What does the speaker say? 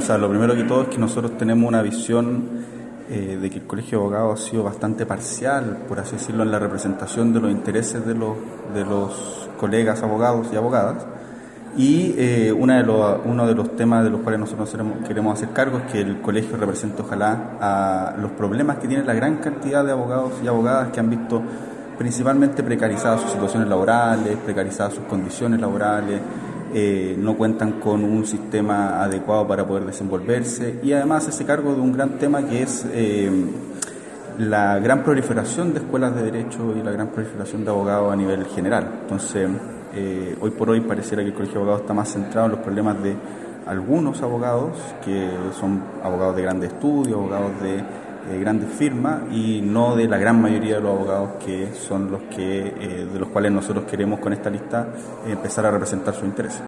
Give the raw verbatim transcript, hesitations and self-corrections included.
sea, lo primero que todo es que nosotros tenemos una visión eh, de que el Colegio de Abogados ha sido bastante parcial, por así decirlo, en la representación de los intereses de los, de los colegas abogados y abogadas. Y eh, una de los, uno de los temas de los cuales nosotros queremos hacer cargo es que el colegio represente ojalá a los problemas que tiene la gran cantidad de abogados y abogadas que han visto principalmente precarizadas sus situaciones laborales, precarizadas sus condiciones laborales, eh, no cuentan con un sistema adecuado para poder desenvolverse y además hace cargo de un gran tema que es eh, la gran proliferación de escuelas de derecho y la gran proliferación de abogados a nivel general. Entonces, eh, hoy por hoy pareciera que el Colegio de Abogados está más centrado en los problemas de algunos abogados, que son abogados de grandes estudios, abogados de eh, grandes firmas, y no de la gran mayoría de los abogados que son los que, eh, de los cuales nosotros queremos con esta lista eh, empezar a representar sus intereses.